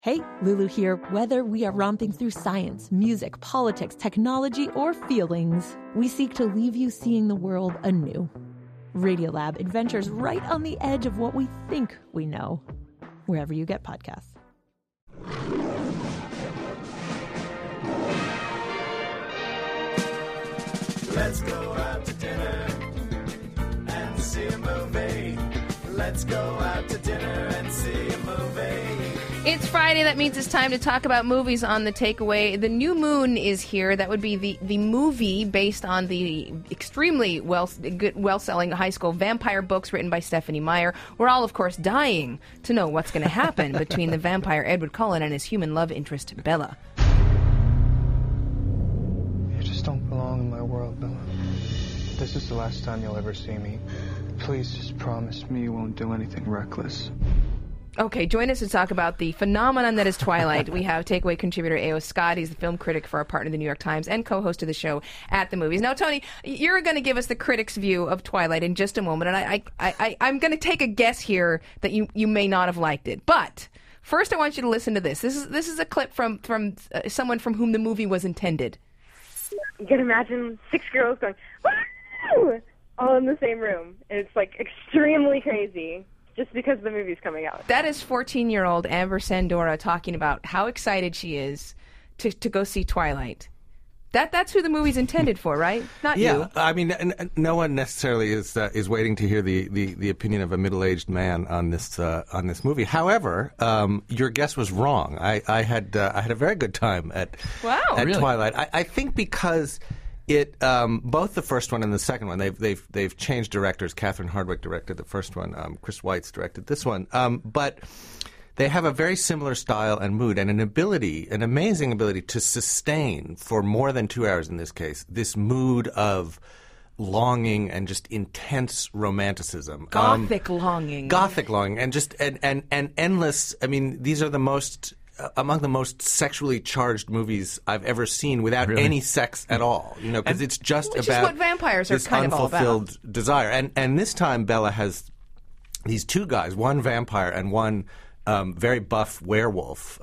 Hey, Lulu here. Whether we are romping through science, music, politics, technology, or feelings, we seek to leave you seeing the world anew. Radiolab adventures right on the edge of what we think we know, wherever you get podcasts. Let's go out to dinner and see a movie. Let's go out to dinner and see a movie. It's Friday. That means it's time to talk about movies on The Takeaway. The New Moon is here. That would be the movie based on the extremely well-selling high school vampire books written by Stephenie Meyer. We're all, of course, dying to know what's going to happen between the vampire Edward Cullen and his human love interest, Bella. You just don't belong in my world, Bella. This is the last time you'll ever see me. Please just promise me you won't do anything reckless. Okay, join us to talk about the phenomenon that is Twilight. We have Takeaway contributor A.O. Scott. He's the film critic for our partner, The New York Times, and co-host of the show At the Movies. Now, Tony, you're going to give us the critic's view of Twilight in just a moment, and I'm going to take a guess here that you may not have liked it. But first, I want you to listen to this. This is a clip from someone from whom the movie was intended. You can imagine 6 girls going, woo! All in the same room. It's like extremely crazy. Just because the movie's coming out. That is 14-year-old Amber Sandora talking about how excited she is to go see Twilight. That's who the movie's intended for, right? Not you. Yeah, I mean, no one necessarily is waiting to hear the opinion of a middle-aged man on this movie. However, your guess was wrong. I had a very good time at really? Twilight. I think because it both the first one and the second one they've changed directors. Catherine Hardwicke directed the first one. Chris Weitz directed this one. But they have a very similar style and mood and an amazing ability to sustain for more than 2 hours in this case this mood of longing and just intense romanticism, gothic longing, and just and endless. I mean, these are the most. Among the most sexually charged movies I've ever seen without any sex at all. You know, because it's just which about is what vampires are this kind of all about. unfulfilled desire. And this time Bella has these two guys, one vampire and one very buff werewolf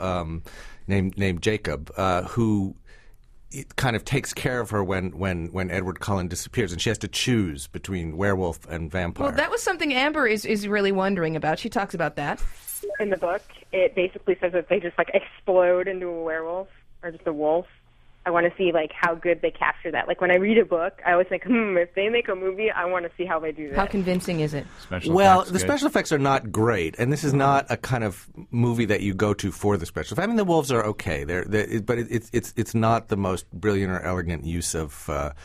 named Jacob, who it kind of takes care of her when Edward Cullen disappears, and she has to choose between werewolf and vampire. Well, that was something Amber is really wondering about. She talks about that. In the book, it basically says that they just like explode into a werewolf or just a wolf. I want to see like how good they capture that. Like when I read a book, I always think, if they make a movie, I want to see how they do that. How convincing is it? The special effects are not great, and this is not a kind of movie that you go to for the special effects. I mean, the wolves are okay, but it's not the most brilliant or elegant use of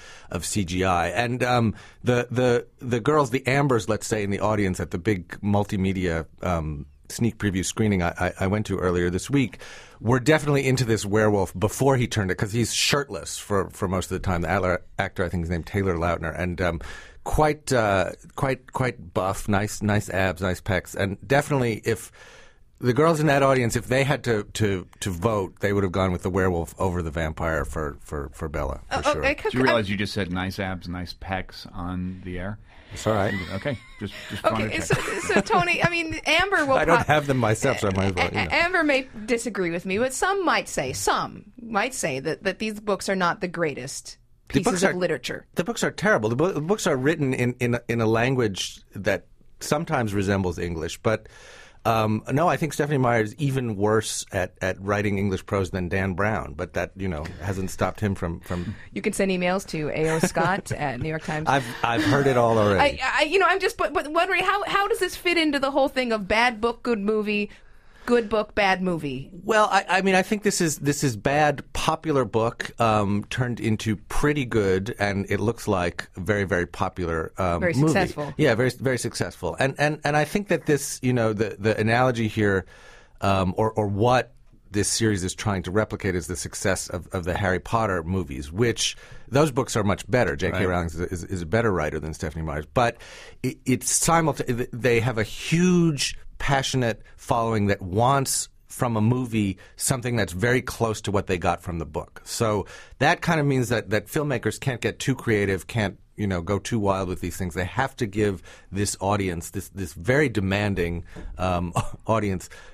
CGI. And the girls, the Ambers, let's say, in the audience at the big multimedia sneak preview screening I went to earlier this week were definitely into this werewolf before he turned it, because he's shirtless for most of the time. The actor, I think, is named Taylor Lautner, and quite buff, nice abs, nice pecs, and definitely if the girls in that audience, if they had to vote, they would have gone with the werewolf over the vampire for Bella. For sure. Do you realize you just said nice abs, nice pecs on the air? It's all right. Okay, just okay. So Tony, I mean, Amber will. I don't have them myself, so I might as well. Amber may disagree with me, but some might say that these books are not the greatest pieces of literature. The books are terrible. The books are written in a language that sometimes resembles English, but. No, I think Stephenie Meyer is even worse at writing English prose than Dan Brown, but that, hasn't stopped him from... You can send emails to A.O. Scott at New York Times. I've heard it all already. I'm just but wondering, how does this fit into the whole thing of bad book, good movie, good book, bad movie? Well, I mean, I think this is bad popular book turned into pretty good, and it looks like very, very popular very movie. Successful. Yeah, very, very successful. And I think that this, the analogy here, or what this series is trying to replicate is the success of the Harry Potter movies, which those books are much better. J.K. Rowling is a better writer than Stephenie Meyer, but it's they have a huge, passionate following that wants from a movie something that's very close to what they got from the book. So that kind of means that filmmakers can't get too creative, can't go too wild with these things. They have to give this audience, this very demanding audience,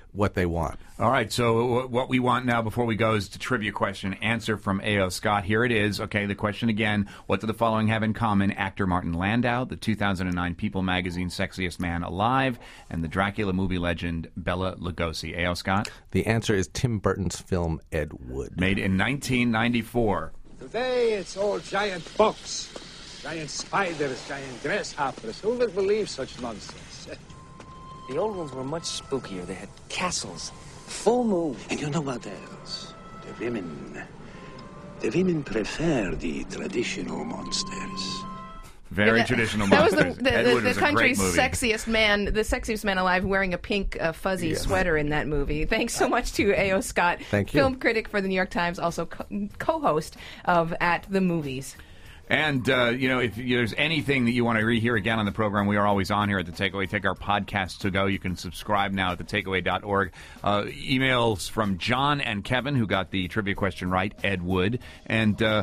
what they want. All right, so what we want now before we go is the trivia question. Answer from A.O. Scott. Here it is. Okay, the question again. What do the following have in common? Actor Martin Landau, the 2009 People magazine Sexiest Man Alive, and the Dracula movie legend Bela Lugosi. A.O. Scott? The answer is Tim Burton's film Ed Wood. Made in 1994. Today it's all giant bugs, giant spiders, giant grasshoppers. Who would believe such nonsense? The old ones were much spookier. They had castles, full moon. And you know what else? The women prefer the traditional monsters. Very traditional that monsters. was the Ed Wood was a great country's movie. the sexiest man alive, wearing a pink fuzzy sweater in that movie. Thanks so much to A.O. Scott, Thank you. film critic for the New York Times, also co-host of At the Movies. And, if there's anything that you want to rehear again on the program, we are always on here at The Takeaway. Take our podcasts to go. You can subscribe now at thetakeaway.org. Emails from John and Kevin, who got the trivia question right, Ed Wood. And, the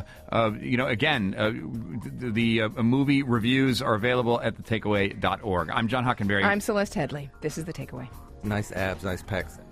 movie reviews are available at thetakeaway.org. I'm John Hockenberry. I'm Celeste Headley. This is The Takeaway. Nice abs, nice pecs.